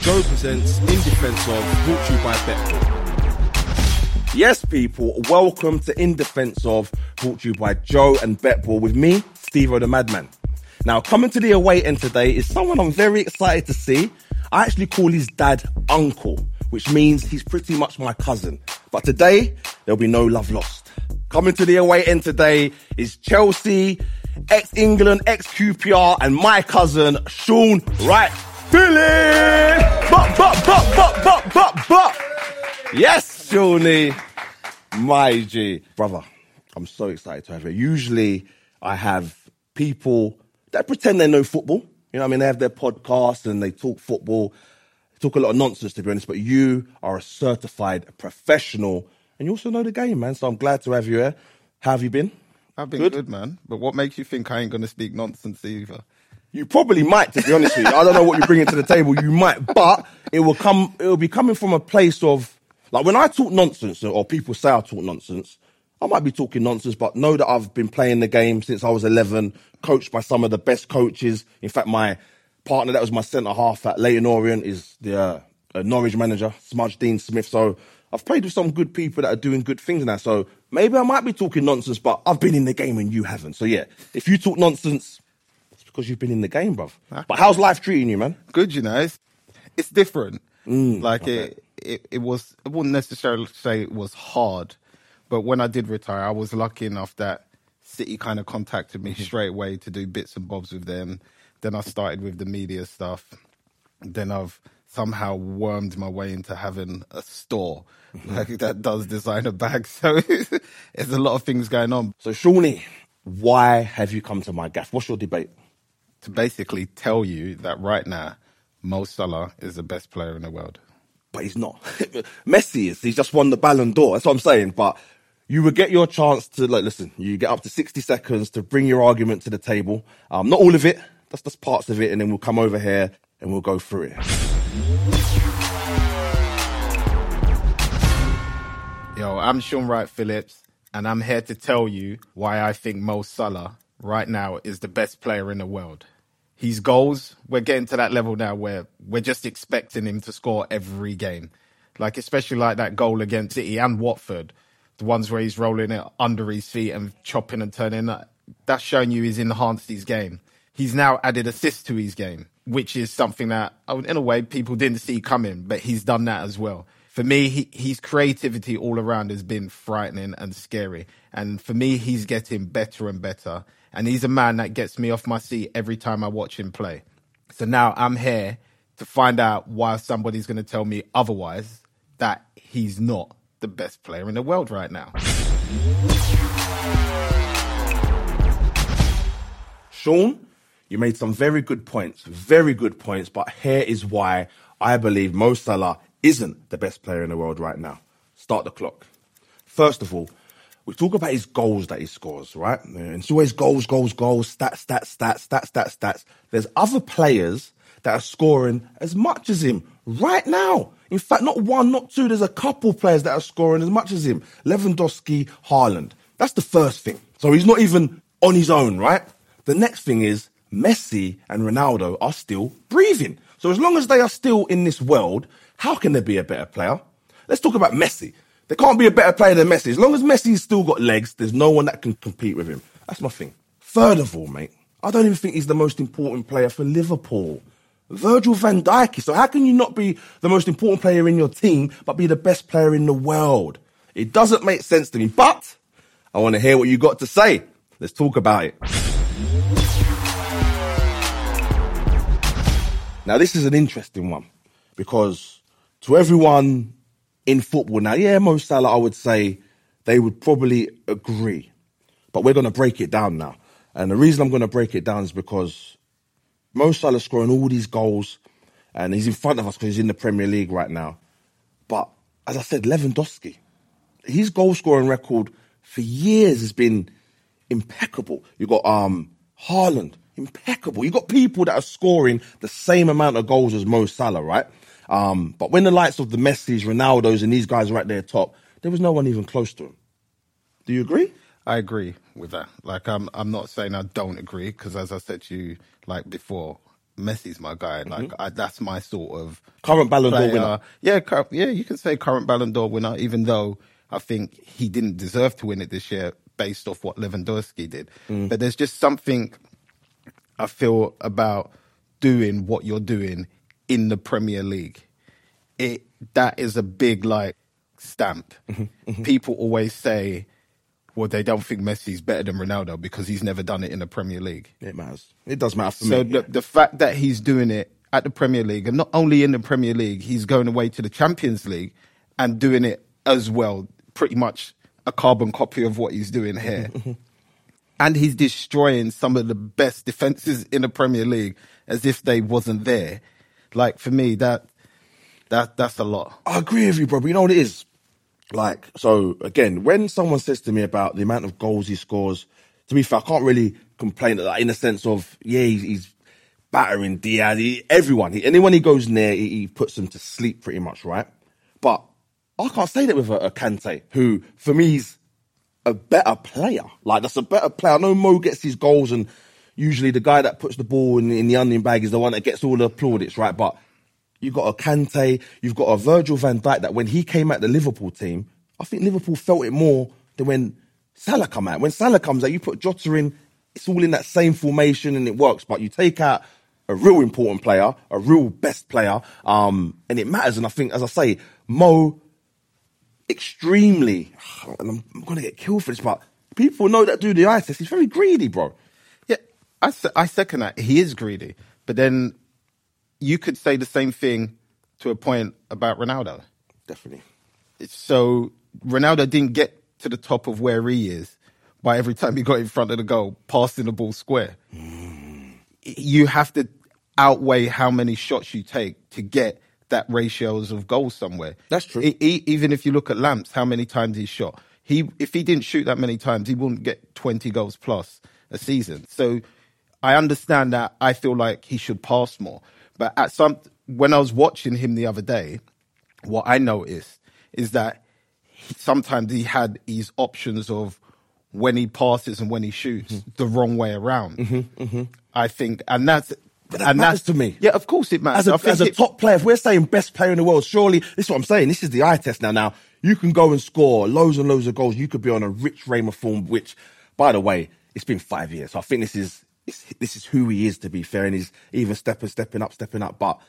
Joe presents In Defense Of, brought to you by Betball. Yes, people, welcome to In Defense Of, brought to you by Joe and Betball with me, Steve-O the Madman. Now, coming to the away end today is someone I'm very excited to see. I actually call his dad Uncle, which means he's pretty much my cousin. But today, there'll be no love lost. Coming to the away end today is Chelsea, ex-England, ex-QPR, and my cousin, Sean Wright Phillips! But. Yes, Shawnee, my G. Brother, I'm so excited to have you. Usually, I have people that pretend they know football. You know what I mean? They have their podcasts and they talk football. They talk a lot of nonsense, to be honest, but you are a certified professional and you also know the game, man. So I'm glad to have you here. How have you been? I've been good, man. But what makes you think I ain't going to speak nonsense either? You probably might, to be honest with you. I don't know what you're bringing to the table. You might, but it will be coming from a place of, like, when I talk nonsense or people say I talk nonsense, I might be talking nonsense, but know that I've been playing the game since I was 11, coached by some of the best coaches. In fact, my partner that was my centre-half at Leyton Orient is the Norwich manager, Smudge Dean Smith. So I've played with some good people that are doing good things now. So maybe I might be talking nonsense, but I've been in the game and you haven't. So yeah, if you talk nonsense, it's because you've been in the game, bruv. Okay. But how's life treating you, man? Good, you know. It's different. Okay. It was, I wouldn't necessarily say it was hard, but when I did retire, I was lucky enough that City kind of contacted me straight away to do bits and bobs with them. Then I started with the media stuff. Then I've somehow wormed my way into having a store like that does designer bags. So there's a lot of things going on. So Shawnee, why have you come to my gaff? What's your debate? To basically tell you that right now, Mo Salah is the best player in the world. But he's not. Messi is. He's just won the Ballon d'Or. That's what I'm saying. But you would get your chance to, like, listen, you get up to 60 seconds to bring your argument to the table. Not all of it. That's just parts of it. And then we'll come over here and we'll go through it. Yo, I'm Sean Wright Phillips, and I'm here to tell you why I think Mo Salah right now is the best player in the world. His goals, we're getting to that level now where we're just expecting him to score every game. Like, especially like that goal against City and Watford, the ones where he's rolling it under his feet and chopping and turning. That's showing you he's enhanced his game. He's now added assists to his game, which is something that, in a way, people didn't see coming, but he's done that as well. For me, his creativity all around has been frightening and scary. And for me, he's getting better and better. And he's a man that gets me off my seat every time I watch him play. So now I'm here to find out why somebody's going to tell me otherwise, that he's not the best player in the world right now. Sean, you made some very good points, but here is why I believe Mo Salah isn't the best player in the world right now. Start the clock. First of all, we talk about his goals that he scores, right? And it's always goals, stats. There's other players that are scoring as much as him right now. In fact, not one, not two. There's a couple players that are scoring as much as him. Lewandowski, Haaland. That's the first thing. So he's not even on his own, right? The next thing is Messi and Ronaldo are still breathing. So as long as they are still in this world, how can there be a better player? Let's talk about Messi. There can't be a better player than Messi. As long as Messi's still got legs, there's no one that can compete with him. That's my thing. Third of all, mate, I don't even think he's the most important player for Liverpool. Virgil van Dijk. So how can you not be the most important player in your team, but be the best player in the world? It doesn't make sense to me, but I want to hear what you got to say. Let's talk about it. Now, this is an interesting one because to everyone in football now, yeah, Mo Salah, I would say they would probably agree. But we're going to break it down now. And the reason I'm going to break it down is because Mo Salah's scoring all these goals and he's in front of us because he's in the Premier League right now. But as I said, Lewandowski, his goal scoring record for years has been impeccable. You've got Haaland, impeccable. You've got people that are scoring the same amount of goals as Mo Salah, right? But when the likes of the Messis, Ronaldos and these guys are at their top, there was no one even close to him. Do you agree? I agree with that. Like, I'm not saying I don't agree because, as I said to you, like before, Messi's my guy. Like that's my sort of Current Ballon d'Or player. winner. Yeah, you can say current Ballon d'Or winner, even though I think he didn't deserve to win it this year based off what Lewandowski did. But there's just something I feel about doing what you're doing in the Premier League. That is a big like stamp. People always say, well, they don't think Messi's better than Ronaldo because he's never done it in the Premier League. It matters. It does matter for So me. the fact that he's doing it at the Premier League, and not only in the Premier League, he's going away to the Champions League and doing it as well, pretty much a carbon copy of what he's doing here. And he's destroying some of the best defenses in the Premier League as if they wasn't there. Like, for me, that's a lot. I agree with you, bro. But you know what it is? Like, so again, when someone says to me about the amount of goals he scores, to be fair, I can't really complain at that in the sense of, yeah, he's battering Diaz, everyone. Anyone he goes near, he puts them to sleep pretty much, right? But I can't say that with a Kante, who for me is a better player. Like, that's a better player. I know Mo gets his goals, and usually the guy that puts the ball in the onion bag is the one that gets all the plaudits, right? But you've got a Kante, you've got a Virgil van Dijk that when he came at the Liverpool team, I think Liverpool felt it more than when Salah come out. When Salah comes out, you put Jota in, it's all in that same formation and it works. But you take out a real important player, a real best player, and it matters. And I think, as I say, Mo, extremely, and I'm going to get killed for this, but people know that do the eye test. He's very greedy, bro. Yeah, I second that. He is greedy. But then you could say the same thing to a point about Ronaldo. Definitely. So Ronaldo didn't get to the top of where he is by every time he got in front of the goal, passing the ball square. You have to outweigh how many shots you take to get that ratios of goals somewhere. That's true. Even if you look at Lamps, how many times he shot. If he didn't shoot that many times, he wouldn't get 20 goals plus a season. So I understand that. I feel like he should pass more. But when I was watching him the other day, what I noticed is that sometimes he had these options of when he passes and when he shoots the wrong way around. I think, and that's... But that matters to me. Yeah, of course it matters. As a top player, if we're saying best player in the world, surely, this is what I'm saying, this is the eye test now. Now, you can go and score loads and loads of goals. You could be on a rich reign of form, which, by the way, it's been 5 years. So I think this is who he is, to be fair, and he's even stepping up. But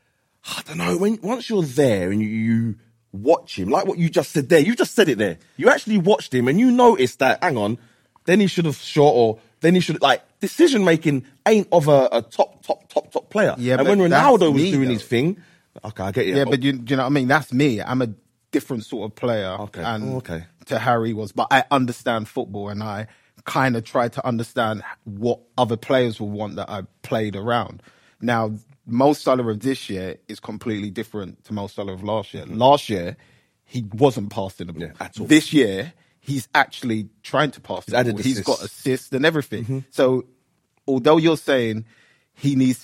I don't know, once you're there and you watch him, like what you just said there, you just said it there. You actually watched him and you noticed that, hang on, then he should have shot, or then he should, like, decision making ain't of a top player. Yeah, and when Ronaldo was doing his thing, okay, I get you. Yeah, but you know what I mean? That's me. I'm a different sort of player. Okay. And Okay. to Harry was, but I understand football and I kind of try to understand what other players will want that I played around. Now, Mo Salah of this year is completely different to Mo Salah of last year. Last year, he wasn't passing the ball. Yeah, at all. This year, he's actually trying to pass the ball. added He's assists. got assists and everything. So, although you're saying he needs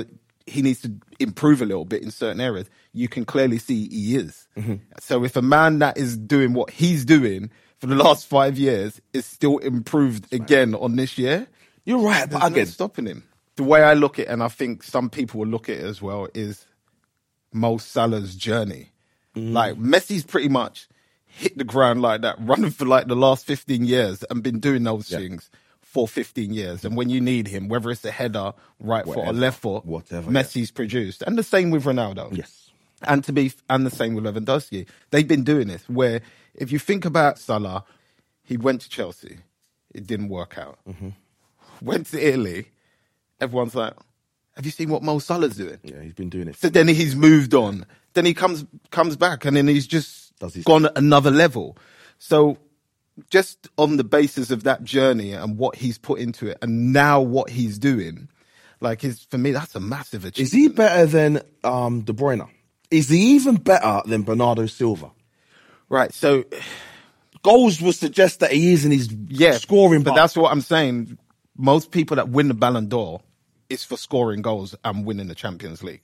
to improve a little bit in certain areas, you can clearly see he is. So if a man that is doing what he's doing for the last 5 years is still improved again on this year, You're right, but there's no again, stopping him. The way I look at it, and I think some people will look at it as well, is Mo Salah's journey. Like, Messi's pretty much hit the ground like that, running for like the last 15 years and been doing those things for 15 years. And when you need him, whether it's a header, right foot or left foot, whatever, Messi's produced. And the same with Ronaldo. yes. And the same with Lewandowski. They've been doing this, where if you think about Salah, he went to Chelsea. It didn't work out. Went to Italy. Everyone's like, have you seen what Mo Salah's doing? Yeah, he's been doing it. So then he's moved on. Then he comes back and then he's just Does his gone another level. So just on the basis of that journey and what he's put into it and now what he's doing, like, for me, that's a massive achievement. Is he better than De Bruyne? Is he even better than Bernardo Silva? Right, so... Goals would suggest that he is in his scoring. But that's what I'm saying. Most people that win the Ballon d'Or is for scoring goals and winning the Champions League.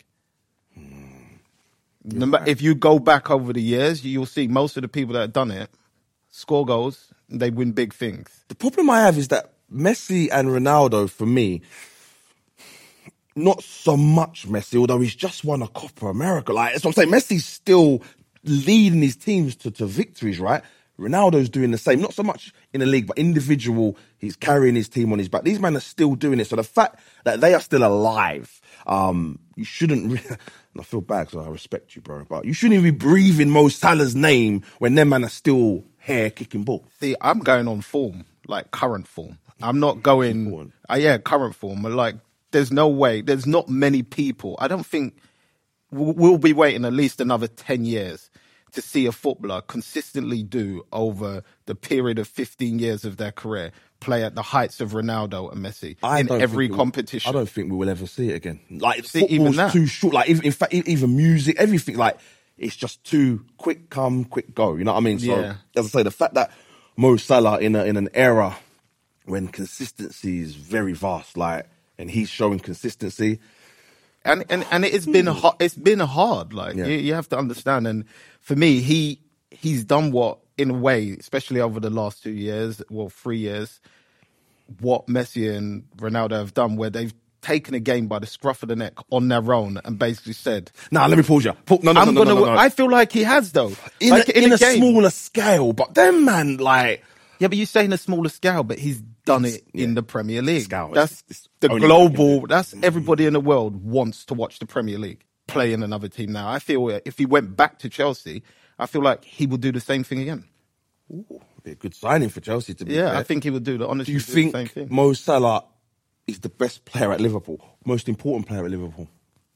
If you go back over the years, you'll see most of the people that have done it score goals, they win big things. The problem I have is that Messi and Ronaldo, for me, not so much Messi, although he's just won a Copa America. Like, that's what I'm saying. Messi's still leading his teams to victories, right? Ronaldo's doing the same, not so much in the league, but individual. He's carrying his team on his back. These men are still doing it. So the fact that they are still alive, you shouldn't. I feel bad because I respect you, bro, but you shouldn't even be breathing Mo Salah's name when them men are still here kicking ball. See, I'm going on form, like current form. I'm not going. Current form. Like, there's no way. There's not many people. I don't think we'll be waiting at least another 10 years to see a footballer consistently do over the period of 15 years of their career play at the heights of Ronaldo and Messi in every competition. I don't think we will ever see it again. Like, See, football's too short. Like, in fact, even music, everything, like, it's just too quick come, quick go. You know what I mean? So, as I say, the fact that Mo Salah in an era when consistency is very vast, like, and he's showing consistency. And it's been hard. Like, you have to understand. And for me, he's done what, in a way, especially over the last 2 years, 3 years, what Messi and Ronaldo have done, where they've taken a game by the scruff of the neck on their own and basically said, "Nah, let me pause you. No. I feel like he has, though. In a smaller scale, but then, man, like, yeah, but you say in a smaller scale, but he's done it in the Premier League. Scale. That's the global. That's everybody in the world wants to watch the Premier League play in another team now. I feel if he went back to Chelsea, I feel like he would do the same thing again. Ooh, be a good signing for Chelsea to be fair. I think he would do the honestly. Do you think the same thing. Mo Salah is the best player at Liverpool, most important player at Liverpool?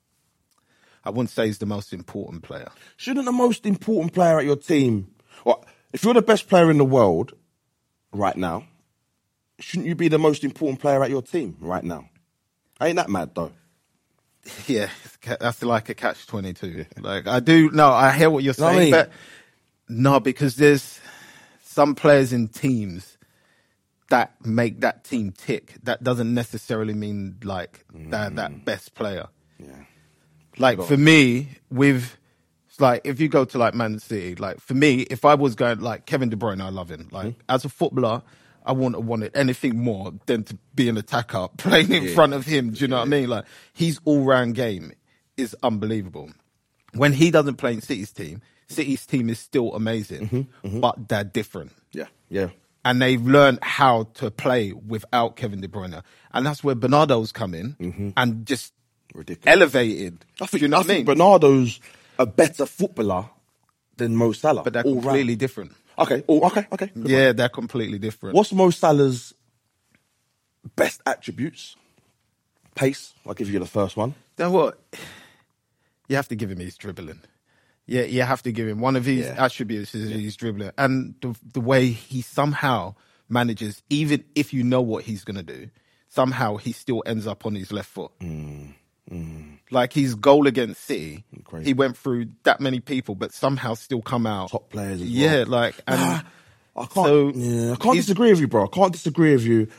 I wouldn't say he's the most important player. Shouldn't the most important player at your team, well, if you're the best player in the world right now, shouldn't you be the most important player at your team right now? Ain't that mad though? Yeah, that's like a catch-22. Like, I hear what you're saying, but no, because there's some players in teams that make that team tick. That doesn't necessarily mean like they're that best player. Yeah. Like, for me, like, if you go to like Man City, like, for me, if I was going like Kevin De Bruyne, I love him. Like, as a footballer, I wouldn't have wanted anything more than to be an attacker playing in front of him. Do you know what I mean? Like, his all-round game is unbelievable. When he doesn't play in City's team is still amazing, but they're different. Yeah. And they've learned how to play without Kevin De Bruyne. And that's where Bernardo's come in and just elevated. I think Bernardo's a better footballer than Mo Salah. But they're completely different. Okay. Yeah, they're completely different. What's Mo Salah's best attributes? Pace. I'll give you the first one. Then what? You have to give him his dribbling. Yeah, you have to give him. One of his attributes is his dribbling. And the way he somehow manages, even if you know what he's going to do, somehow he still ends up on his left foot. Like, his goal against City, he went through that many people, but somehow still come out. Top players as well. Yeah, like, and I can't disagree with you, bro. I can't disagree with you.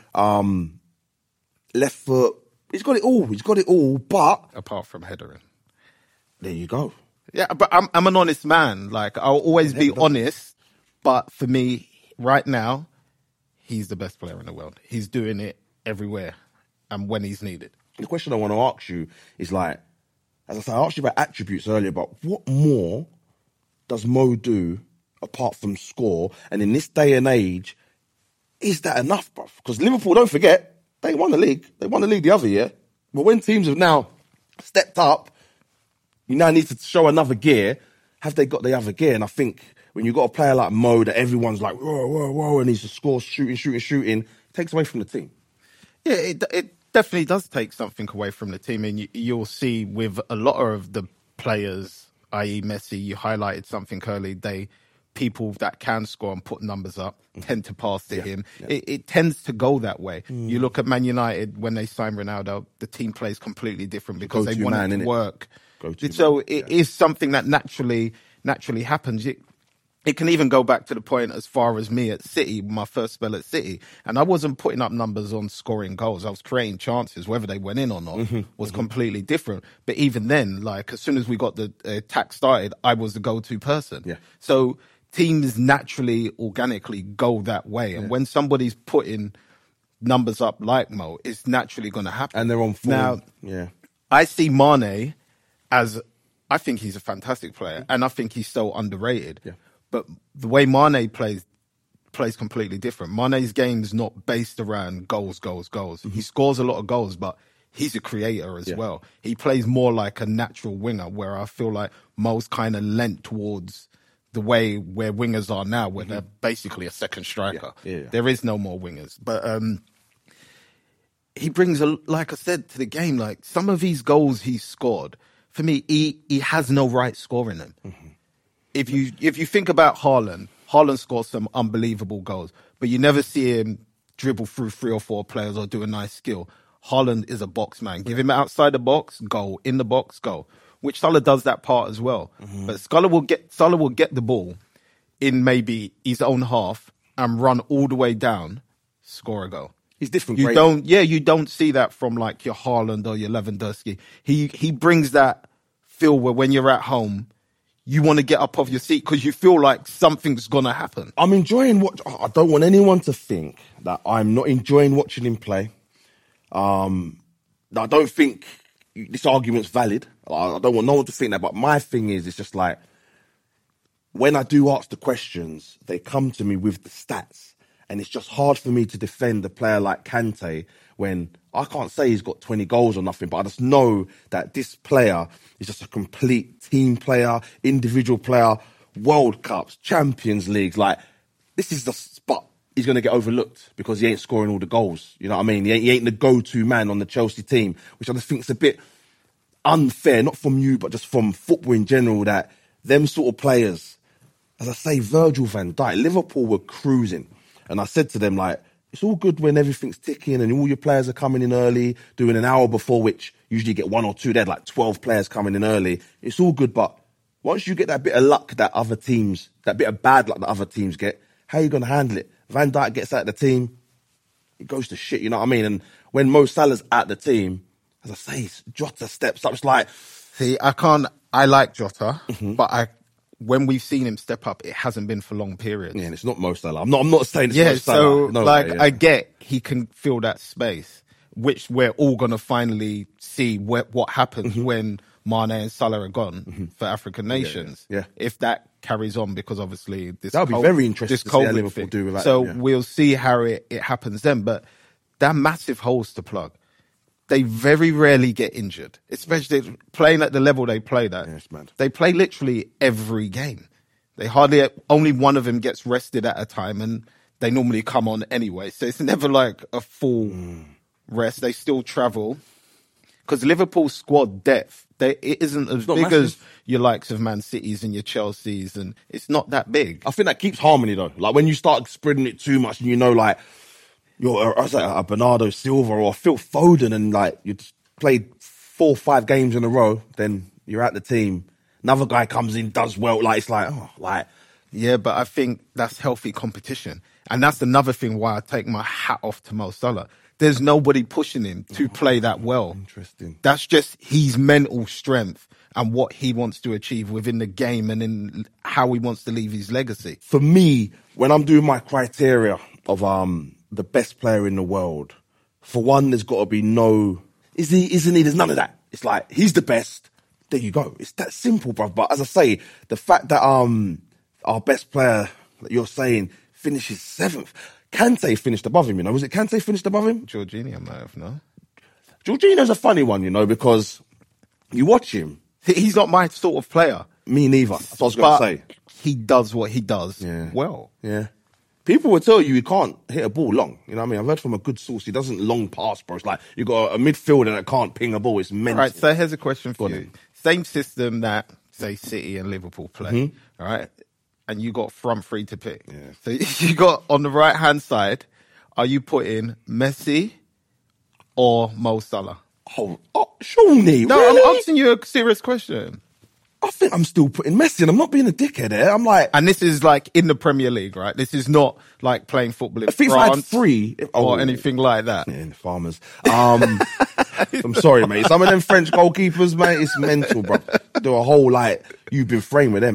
Left foot, he's got it all, but apart from headering. There you go. Yeah, but I'm an honest man. Like, I'll always be honest, but for me, right now, he's the best player in the world. He's doing it everywhere and when he's needed. The question I want to ask you is, like, as I said, I asked you about attributes earlier, but what more does Mo do apart from score? And in this day and age, is that enough, bruv? Because Liverpool, don't forget, they won the league. They won the league the other year. But when teams have now stepped up, you now need to show another gear. Have they got the other gear? And I think when you've got a player like Mo that everyone's like, whoa, and he's just scores, shooting, it takes away from the team. Yeah, it definitely does take something away from the team. And you'll see with a lot of the players, i.e. Messi, you highlighted something early, people that can score and put numbers up tend to pass to him. Yeah. It tends to go that way. You look at Man United, when they signed Ronaldo, the team plays completely different because they want it to work. So it is something that naturally happens. It can even go back to the point as far as me at City, my first spell at City. And I wasn't putting up numbers on scoring goals. I was creating chances. Whether they went in or not was completely different. But even then, like, as soon as we got the attack started, I was the go-to person. Yeah. So teams naturally, organically go that way. And when somebody's putting numbers up like Mo, it's naturally going to happen. And they're on form. Now, I see Mane as, I think he's a fantastic player, and I think he's so underrated. Yeah. But the way Mane plays completely different. Mane's game is not based around goals. He scores a lot of goals, but he's a creator as well. He plays more like a natural winger, where I feel like Mo's kind of lent towards the way where wingers are now, where they're basically a second striker. Yeah. There is no more wingers. But he brings, like I said, to the game, like some of these goals he's scored, for me, he has no right scoring them. If you think about Haaland scores some unbelievable goals, but you never see him dribble through 3 or 4 players or do a nice skill. Haaland is a box man. Give him outside the box, goal. In the box, goal. Which Salah does that part as well. But Salah will get the ball in maybe his own half and run all the way down, score a goal. He's different. You don't see that from like your Haaland or your Lewandowski. He brings that feel where when you're at home, you want to get up off your seat because you feel like something's going to happen. I'm enjoying I don't want anyone to think that I'm not enjoying watching him play. I don't think this argument's valid. I don't want no one to think that, but my thing is, it's just like, when I do ask the questions, they come to me with the stats, and it's just hard for me to defend a player like Kante when I can't say he's got 20 goals or nothing, but I just know that this player is just a complete team player, individual player, World Cups, Champions Leagues. Like, this is the spot. He's going to get overlooked because he ain't scoring all the goals. You know what I mean? He ain't the go-to man on the Chelsea team, which I just think is a bit unfair, not from you, but just from football in general, that them sort of players, as I say, Virgil van Dijk, Liverpool were cruising. And I said to them, like, it's all good when everything's ticking and all your players are coming in early, doing an hour before, which usually you get 1 or 2. They had like 12 players coming in early. It's all good, but once you get that bit of luck that other teams, that bit of bad luck that other teams get, how are you going to handle it? Van Dijk gets out of the team, it goes to shit, you know what I mean? And when Mo Salah's at the team, as I say, Jota steps up. It's like... See, I like Jota, but when we've seen him step up, it hasn't been for long periods. Yeah, and it's not Mo Salah. I'm not saying it's Mo Salah. So, I get he can fill that space, which we're all going to finally see what happens when Mane and Salah are gone for African nations. Yeah. If that carries on, because obviously this that'll be very interesting to see how Liverpool do with that. So we'll see how it happens then. But they're massive holes to plug. They very rarely get injured, especially playing at the level they play at. Yeah, it's mad. They play literally every game. They only one of them gets rested at a time, and they normally come on anyway. So it's never like a full rest. They still travel. Because Liverpool's squad depth, it isn't as big as your likes of Man City's and your Chelsea's, and it's not that big. I think that keeps harmony, though. Like, when you start spreading it too much and you know, like, you're a Bernardo Silva or Phil Foden, and, like, you played 4 or 5 games in a row, then you're at the team. Another guy comes in, does well. Like, it's like, oh, like... Yeah, but I think that's healthy competition. And that's another thing why I take my hat off to Mo Salah. There's nobody pushing him to play that well. Interesting. That's just his mental strength and what he wants to achieve within the game and in how he wants to leave his legacy. For me, when I'm doing my criteria of the best player in the world, for one, there's got to be no... Isn't he? There's none of that. It's like, he's the best. There you go. It's that simple, bruv. But as I say, the fact that our best player, that you're saying, finishes 7th... Kante finished above him, you know. Was it Kante finished above him? Jorginho might have, no? Jorginho's a funny one, you know, because you watch him. He's not my sort of player. Me neither. That's what I was going to say. He does what he does well. Yeah. People will tell you he can't hit a ball long. You know what I mean? I've heard from a good source, he doesn't long pass, bro. It's like you got a midfielder that can't ping a ball. It's mental. All right, so here's a question for you. Same system that, say, City and Liverpool play, all right? And you got front 3 to pick. Yeah. So you got on the right-hand side, are you putting Messi or Mo Salah? Oh, Shawnee, No, really? I'm asking you a serious question. I think I'm still putting Messi in. I'm not being a dickhead there. I'm like... And this is like in the Premier League, right? This is not like playing football in I think France if I had 3... or anything like that. Yeah, the farmers. I'm sorry, mate. Some of them French goalkeepers, mate, it's mental, bro. Do a whole, like, you've been framed with them.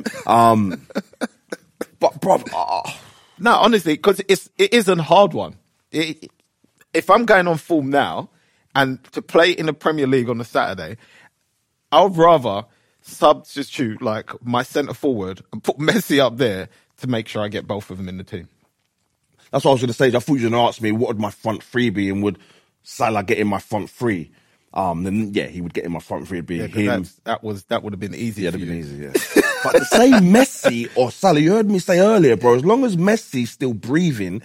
But, bro... No, honestly, because it is a hard one. If I'm going on form now, And to play in the Premier League on a Saturday, I would rather substitute like my centre forward and put Messi up there to make sure I get both of them in the team. That's what I was going to say. I thought you were going to ask me what would my front three be, and would Salah get in my front three? Then yeah, he would get in my front three. It'd be him. That would have been easy. Yeah, that'd been easy. Yeah. But to say Messi or Salah, you heard me say earlier, bro. As long as Messi's still breathing,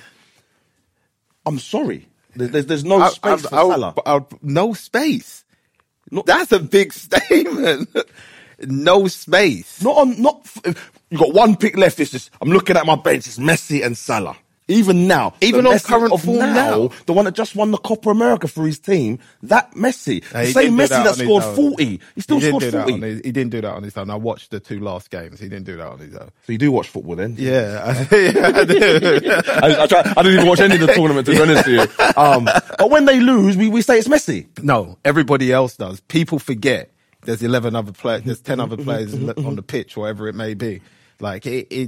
I'm sorry. There's no space for Salah. No space. That's a big statement. No space. You got one pick left. It's just, I'm looking at my bench. It's Messi and Salah. Even now, even on current form now, the one that just won the Copa America for his team, that Messi, the same Messi that scored 40, he still scored 40. He didn't do that on his own. I watched the 2 last games. He didn't do that on his own. So you do watch football then? Yeah, I do. I didn't even watch any of the tournament, to be honest with you. But when they lose, we say it's Messi. No, everybody else does. People forget there's 11 other players, there's 10 other players on the pitch, whatever it may be. Like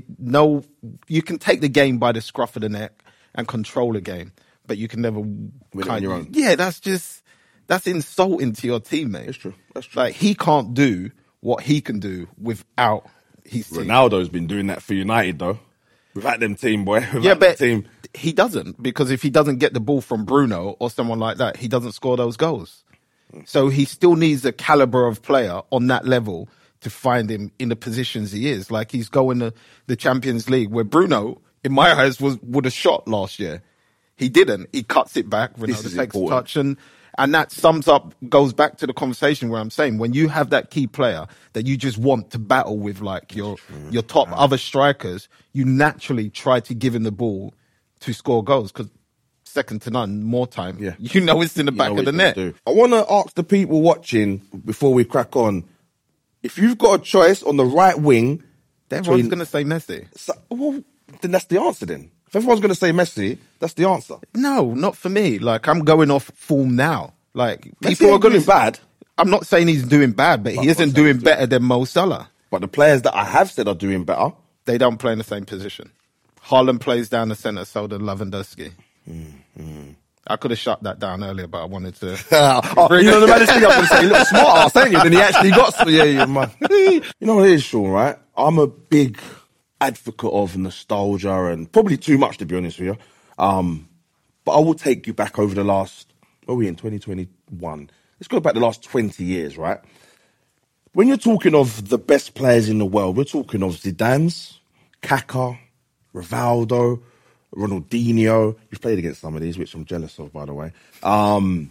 you can take the game by the scruff of the neck and control the game, but you can never win on your own. Yeah, that's insulting to your teammate. That's true. Like he can't do what he can do without his team. Ronaldo's been doing that for United though. Without them team, boy. He doesn't, because if he doesn't get the ball from Bruno or someone like that, he doesn't score those goals. So he still needs a caliber of player on that level to find him in the positions he is. Like he's going to the Champions League, where Bruno, in my eyes, would have shot last year. He didn't. He cuts it back. Ronaldo takes a touch, and that goes back to the conversation where I'm saying, when you have that key player that you just want to battle with, like your top other strikers, you naturally try to give him the ball to score goals, because second to none, more time. Yeah. You know it's in the back of the net. I want to ask the people watching before we crack on, if you've got a choice on the right wing, everyone's going to say Messi. Well, then that's the answer then. If everyone's going to say Messi, that's the answer. No, not for me. Like, I'm going off form now. Like, people are doing bad. I'm not saying he's doing bad, but he isn't doing better than Mo Salah. But the players that I have said are doing better, they don't play in the same position. Haaland plays down the centre, so does Lewandowski. I could have shut that down earlier, but I wanted to. You know the maddest thing I was going to say, you look smart ass, ain't you? Then he actually got. You know what it is, Sean, right? I'm a big advocate of nostalgia, and probably too much, to be honest with you. But I will take you back over the last. What are we in 2021? Let's go back the last 20 years, right? When you're talking of the best players in the world, we're talking of Zidane's, Kaká, Rivaldo, Ronaldinho. You've played against some of these, which I'm jealous of, by the way. R9,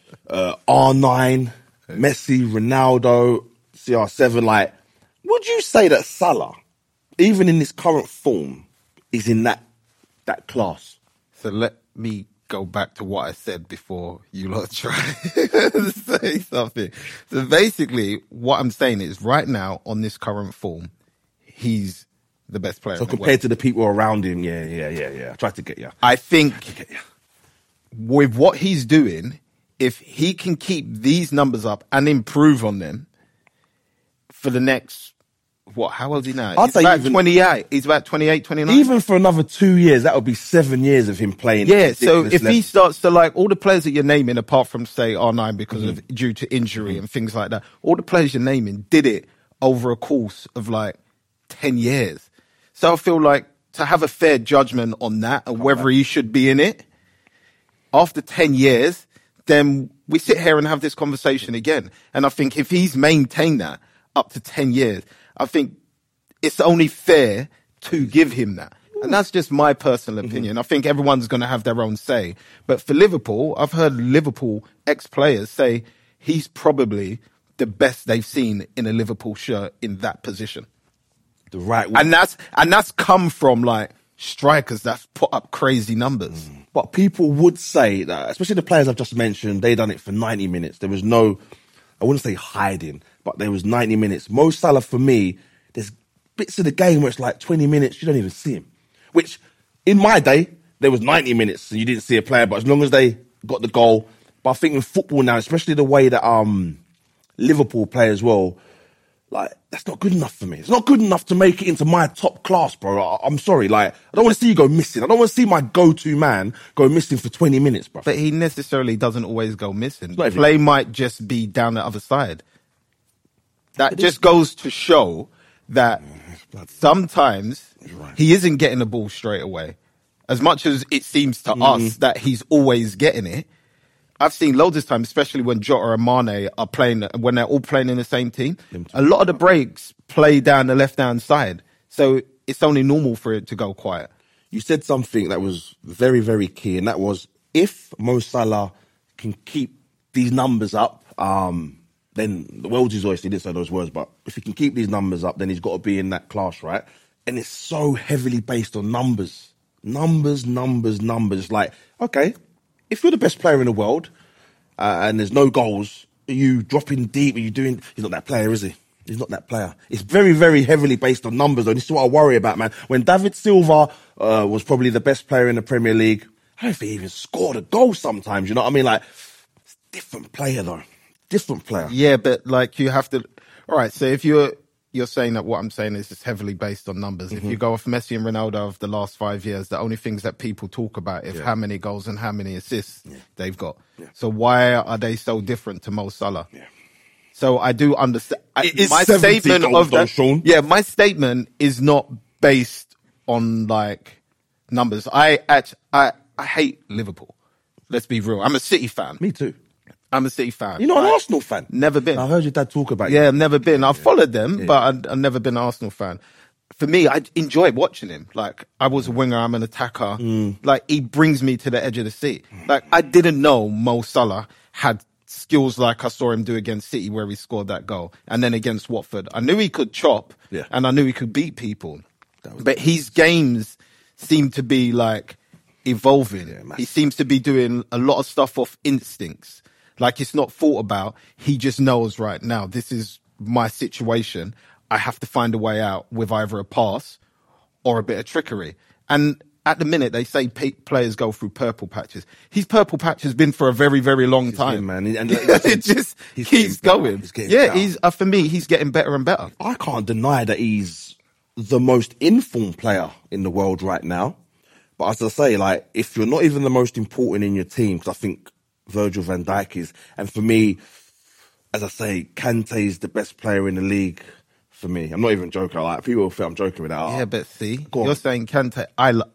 Messi, Ronaldo, CR7. Like, would you say that Salah, even in this current form, is in that class? So let me go back to what I said before you lot try to say something. So basically, what I'm saying is, right now, on this current form, he's the best player. So compared to the people around him, yeah. I tried to get you. I think with what he's doing, if he can keep these numbers up and improve on them for the next, how old is he now? He's about 28. He's about 28, 29. Even for another 2 years, that would be 7 years of him playing. Yeah, so if he starts to, like, all the players that you're naming, apart from, say, R9 because of due to injury and things like that, all the players you're naming did it over a course of, like, 10 years. So I feel like to have a fair judgment on that and whether he should be in it, after 10 years, then we sit here and have this conversation again. And I think if he's maintained that up to 10 years, I think it's only fair to give him that. And that's just my personal opinion. I think everyone's going to have their own say. But for Liverpool, I've heard Liverpool ex-players say he's probably the best they've seen in a Liverpool shirt in that position. The right way. And that's come from, like, strikers that put up crazy numbers. But people would say that, especially the players I've just mentioned, they done it for 90 minutes. There was no, I wouldn't say hiding, but there was 90 minutes. Mo Salah, for me, there's bits of the game where it's like 20 minutes, you don't even see him. Which, in my day, there was 90 minutes and you didn't see a player, but as long as they got the goal. But I think in football now, especially the way that Liverpool play as well, Like, that's not good enough for me. It's not good enough to make it into my top class, bro. I'm sorry. Like, I don't want to see you go missing. I don't want to see my go-to man go missing for 20 minutes, bro. But he necessarily doesn't always go missing. Not every- Play might just be down the other side. That just goes to show that sometimes he isn't getting the ball straight away. As much as it seems to us that he's always getting it, I've seen loads of times, especially when Jota and Mane are playing, when they're all playing in the same team, a lot of the breaks play down the left-hand side. So it's only normal for it to go quiet. You said something that was very, very key, and that was if Mo Salah can keep these numbers up, then the world is obviously didn't say those words, but if he can keep these numbers up, then he's got to be in that class, right? And it's so heavily based on numbers. Numbers. Like, okay, if you're the best player in the world and there's no goals, are you dropping deep? Are you doing... He's not that player, is he? He's not that player. It's very, very heavily based on numbers, though. This is what I worry about, man. When David Silva was probably the best player in the Premier League, I don't think he even scored a goal sometimes, you know what I mean? Like, it's a different player, though. Different player. Yeah, but like you have to... All right, so if you're saying that what I'm saying is just heavily based on numbers. If you go off Messi and Ronaldo of the last 5 years, the only things that people talk about is how many goals and how many assists they've got. Yeah. So why are they so different to Mo Salah? Yeah. So I do understand. My statement of that, Sean. Yeah, my statement is not based on like numbers. I hate Liverpool. Let's be real. I'm a City fan. Me too. I'm a City fan. You're not an Arsenal fan? Never been. I heard your dad talk about it. Yeah, I've never been. I've followed them, but I've never been an Arsenal fan. For me, I enjoy watching him. Like, I was a winger, I'm an attacker. Like, he brings me to the edge of the seat. Like, I didn't know Mo Salah had skills like I saw him do against City where he scored that goal. And then against Watford. I knew he could chop, and I knew he could beat people. But his games seem to be, like, evolving. He seems to be doing a lot of stuff off instincts. Like, it's not thought about. He just knows right now, this is my situation. I have to find a way out with either a pass or a bit of trickery. And at the minute, they say players go through purple patches. His purple patch has been for a very, very long time. Him, man. And it just keeps going. For me, he's getting better and better. I can't deny that he's the most informed player in the world right now. But as I say, like, if you're not even the most important in your team, because I think Virgil van Dijk is, and for me, as I say, Kante is the best player in the league for me. I'm not even joking. Like, people think I'm joking with that. Yeah, but see, you're saying Kante.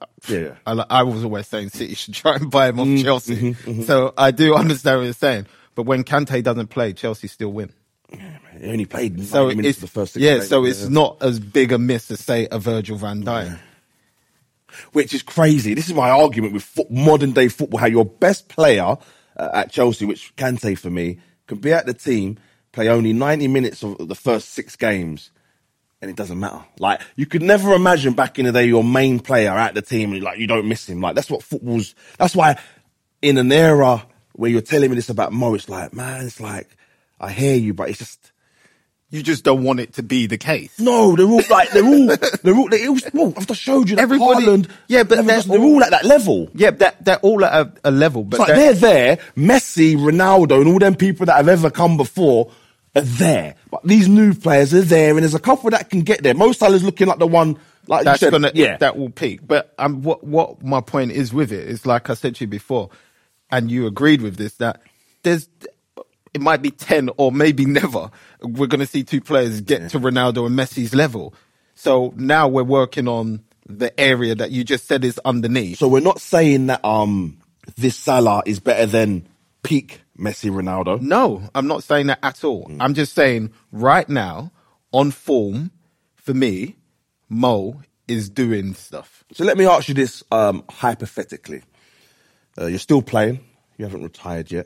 I was always saying City should try and buy him off Chelsea. So I do understand what you're saying. But when Kante doesn't play, Chelsea still win. Yeah, man. He only played 90 minutes for the first 6 games. So it's not as big a miss as, say, a Virgil van Dijk. Yeah. Which is crazy. This is my argument with modern day football, how your best player at Chelsea, which Kante for me, can be at the team, play only 90 minutes of the first 6 games, and it doesn't matter. Like, you could never imagine back in the day your main player at the team, and like, you don't miss him. Like, that's what football's... That's why in an era where you're telling me this about Mo, it's like, man, it's like, I hear you, but it's just... You just don't want it to be the case. No, they're all I've just showed you that Haaland. Yeah, but they're all at that level. Yeah, they're all at a level. But it's like they're there. Messi, Ronaldo, and all them people that have ever come before are there. But these new players are there, and there's a couple that can get there. Mo Salah's looking like the one, like that's you said, that will peak. But what my point is with it is, like I said to you before, and you agreed with this, that it might be 10 or maybe never. We're going to see 2 players get to Ronaldo and Messi's level. So now we're working on the area that you just said is underneath. So we're not saying that this Salah is better than peak Messi, Ronaldo. No, I'm not saying that at all. I'm just saying right now, on form, for me, Mo is doing stuff. So let me ask you this hypothetically. You're still playing. You haven't retired yet.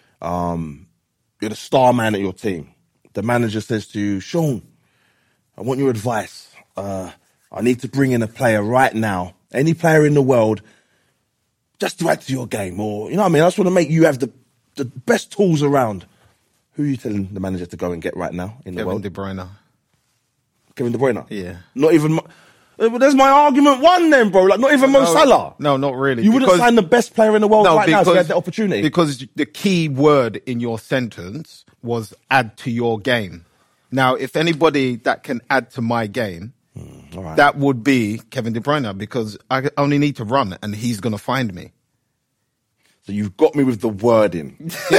You're the star man at your team. The manager says to you, Sean, I want your advice. I need to bring in a player right now, any player in the world, just to add to your game. Or, you know what I mean? I just want to make you have the best tools around. Who are you telling the manager to go and get right now in the world? Kevin De Bruyne. Kevin De Bruyne? Yeah. Not even... There's my argument one then, bro. Like, not even Mo Salah. No, not really. You wouldn't sign the best player in the world right now if you had the opportunity. Because the key word in your sentence was add to your game. Now, if anybody that can add to my game, All right. that would be Kevin De Bruyne, because I only need to run and he's going to find me. So you've got me with the wording.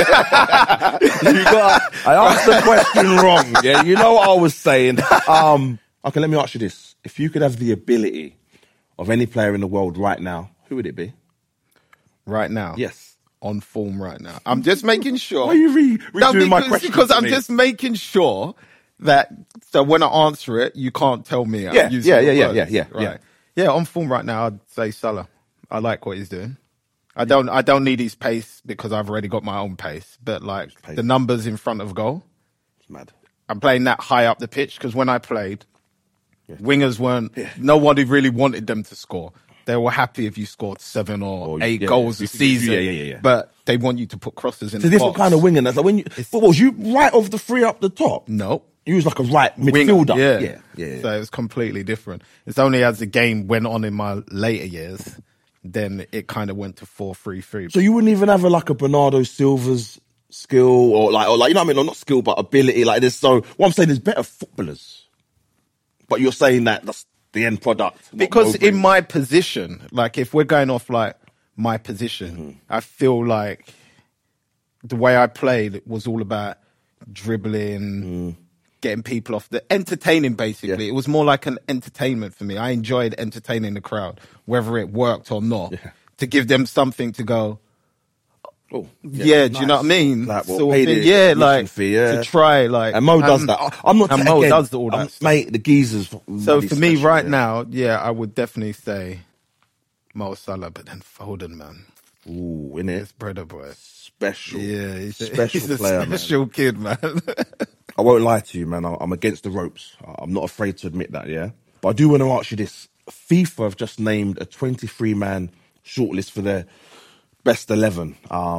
I asked the question wrong. Yeah, you know what I was saying. Okay, let me ask you this: if you could have the ability of any player in the world right now, who would it be? Right now? Yes. On form right now. I'm just making sure. Why are you redoing my question? Because to I'm me? just making sure that, so when I answer it, you can't tell me. I'm Yeah, using the words. yeah. Right. Yeah, on form right now, I'd say Salah. I like what he's doing. I don't need his pace because I've already got my own pace. But like the numbers in front of goal, It's mad. I'm playing that high up the pitch because when I played, wingers weren't. Nobody really wanted them to score. They were happy if you scored 7 or 8 goals a season. Yeah. But they want you to put crosses in. It's a the different box. kind of winger. That's like when you was you right of the three up the top. No. You was like a right Winger, midfielder. Yeah. So it was completely different. It's only as the game went on in my later years, then it kind of went to 4-3-3. So you wouldn't even have a Bernardo Silva's skill or like you know what I mean, or not skill but ability like this. So what I'm saying is better footballers. But you're saying that that's the end product. Because in my position, like if we're going off like my position, I feel like the way I played was all about dribbling, getting people off the entertaining basically. It was more like an entertainment for me. I enjoyed entertaining the crowd, whether it worked or not, to give them something to go, oh, do you know what I mean? Like, well, Sort of pay thing. the Yeah, admission like fee, yeah. to try, like, and Mo does that. I'm not. And Mo again, does all that stuff. mate. The geezers. So really for me special, right yeah. now, I would definitely say Mo Salah, but then Foden, man, Ooh, innit? it's brother boy. Special. Yeah, he's special a player, special kid, man. I won't lie to you, man. I'm against the ropes. I'm not afraid to admit that, yeah? But I do want to ask you this. FIFA have just named a 23-man shortlist for their best 11.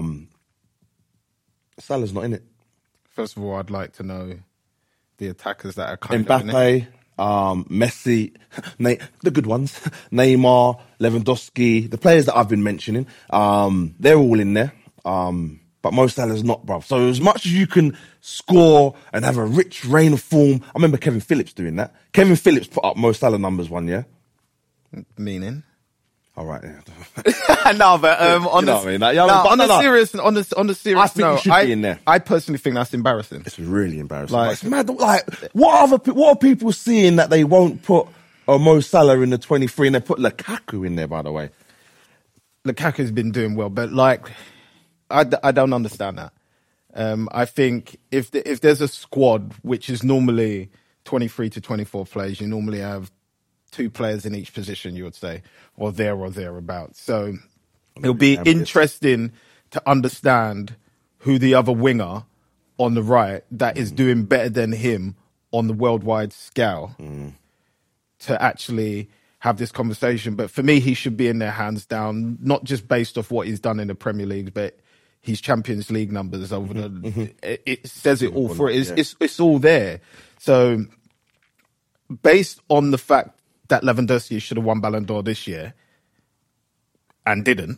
Salah's not in it. First of all, I'd like to know the attackers that are kind of in it. Mbappe, Messi, the good ones, Neymar, Lewandowski, the players that I've been mentioning, they're all in there. But Mo Salah's not, bruv. So as much as you can score and have a rich reign of form, I remember Kevin Phillips doing that. Kevin Phillips put up Mo Salah numbers one year. Meaning? All right, yeah. No, but on know what I mean? Like, yeah, but on no, the no. serious, on the serious I think note, he should be in there. I personally think that's embarrassing. It's really embarrassing. Like- It's mad. Like, what are people seeing that they won't put Mo Salah in the 23 and they put Lukaku in there, by the way? Lukaku's been doing well, but like, I don't understand that. I think if there's a squad which is normally 23 to 24 players, you normally have 2 players in each position, you would say, or thereabouts. So it'll be interesting to understand who the other winger on the right that is doing better than him on the worldwide scale to actually have this conversation. But for me, he should be in there hands down, not just based off what he's done in the Premier League, but his Champions League numbers over it says it all for it. It's all there. So based on the fact that Lewandowski should have won Ballon d'Or this year and didn't,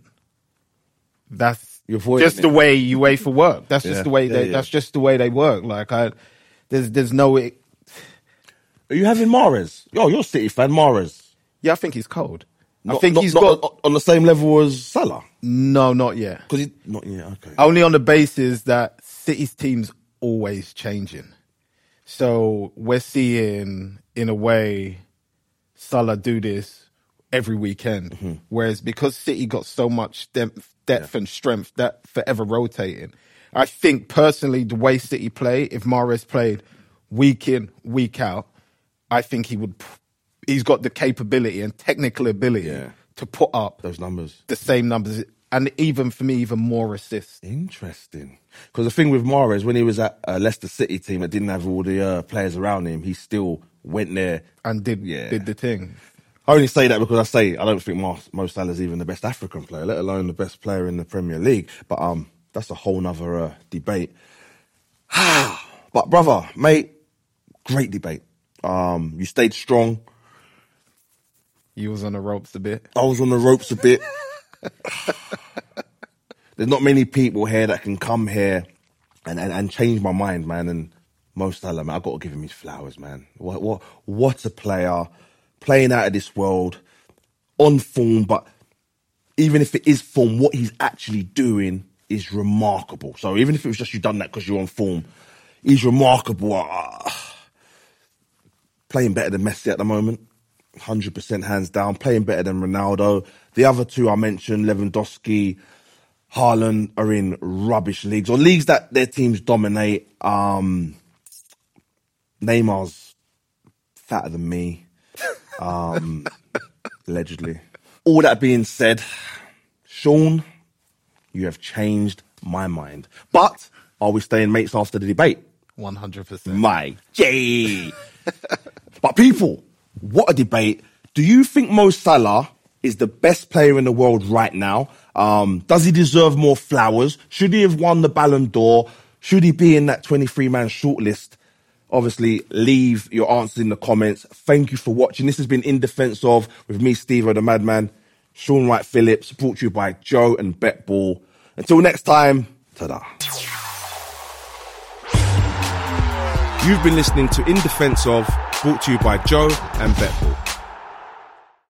that's just the way UEFA work. That's just the way that's just the way they work. Like there's no. Are you having Mahrez? Oh, you're a City fan, Mahrez. Yeah, I think he's cold. I think he's got on the same level as Salah. No, not yet. Because he's not yet. Okay. Only on the basis that City's team's always changing. So we're seeing, in a way, Salah do this every weekend. Whereas because City got so much depth and strength, that forever rotating. I think personally, the way City play, if Mahrez played week in, week out, I think he's got the capability and technical ability to put up those numbers, the same numbers. And even for me, even more assists. Interesting. Because the thing with Mahrez, when he was at a Leicester City team that didn't have all the players around him, he still went there. And did the thing. I only say that because I don't think Mo Salah's even the best African player, let alone the best player in the Premier League. But that's a whole nother debate. But brother, mate, great debate. You stayed strong. You was on the ropes a bit. I was on the ropes a bit. There's not many people here that can come here and change my mind, man. And Mo Salah, man, I've got to give him his flowers, man. What a player. Playing out of this world. On form, but even if it is form, what he's actually doing is remarkable. So even if it was just you done that because you're on form, he's remarkable. Playing better than Messi at the moment. 100% hands down. Playing better than Ronaldo. The other two I mentioned, Lewandowski, Haaland, are in rubbish leagues, or leagues that their teams dominate. Neymar's fatter than me. Allegedly. All that being said, Sean, you have changed my mind. But are we staying mates after the debate? 100%. My G. But people, what a debate. Do you think Mo Salah is the best player in the world right now? Does he deserve more flowers? Should he have won the Ballon d'Or? Should he be in that 23-man shortlist? Obviously, leave your answers in the comments. Thank you for watching. This has been In Defense Of with me, Steve the Madman, Sean Wright Phillips, brought to you by Joe and BetBall. Until next time, ta-da. You've been listening to In Defense Of, brought to you by Joe and BetBall.